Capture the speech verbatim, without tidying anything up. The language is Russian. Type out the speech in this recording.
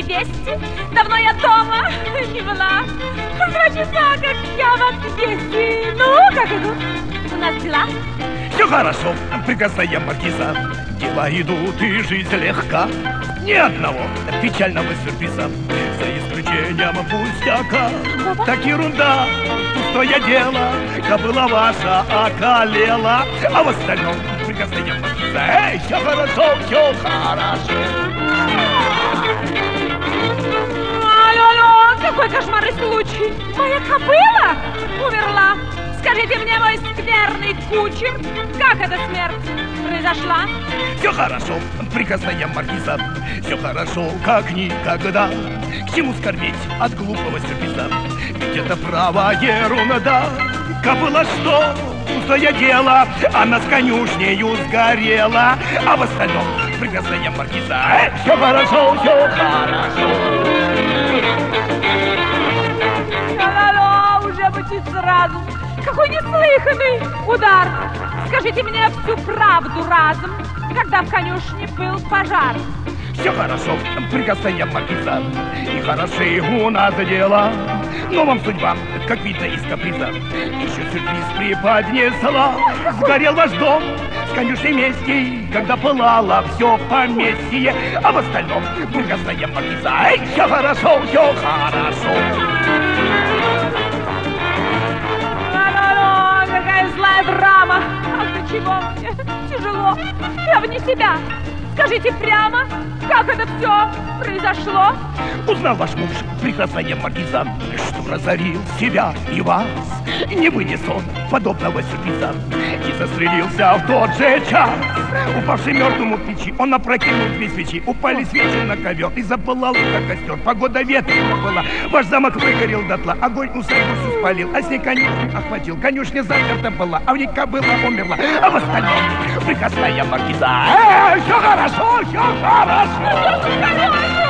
вести. Давно я дома не была. Два часа, как я в отъезде. Ну, как идут у нас дела? Все хорошо, прекрасная маркиза. Дела идут и жизнь легка. Ни одного печального сюрприза, за исключением пустяка. Так ерунда, пустое дело, кобыла ваша околела. А в остальном прекрасная маркиза. Эй, все хорошо, все хорошо. Алло, какой кошмарный случай. Моя кобыла умерла. Скажите мне, мой скверный кучер, как эта смерть произошла? Все хорошо, прекрасная маркиза. Все хорошо, как никогда. К чему скорбеть от глупого сюрприза? Ведь это право ерунда. Кобыла что? Пустое дело. Она с конюшнею сгорела. А в остальном прекрасная маркиза. Э, все хорошо, все хорошо. Алло, уже мутит сразу. Какой неслыханный удар! Скажите мне всю правду разом, когда в конюшне был пожар. Все хорошо, прекрасная маркиза, и хороши у нас дела. Но вам судьба, как видно из каприза, еще сюрприз преподнесла. Сгорел ваш дом с конюшней вместе, когда пылало все поместье. А в остальном прекрасная маркиза. Эй, все хорошо, все хорошо. Злая драма. Ах, до чего мне тяжело. Я вне себя. Скажите прямо, как это все произошло? Узнал ваш муж, прекрасная маркиза, что разорил себя и вас. Не вынес он подобного сюрприза и застрелился в тот же час. Упавший мертвому к печи, он опрокинул две свечи. Упали свечи на ковер и запылал как костер. Погода ветреная была, ваш замок выгорел дотла. Огонь усадьбу всю спалил, а с ней конюшню охватил. Конюшня заперта была, а в ней кобыла умерла. А в остальном прекрасная маркиза. Эй, все хорошо, все хорошо.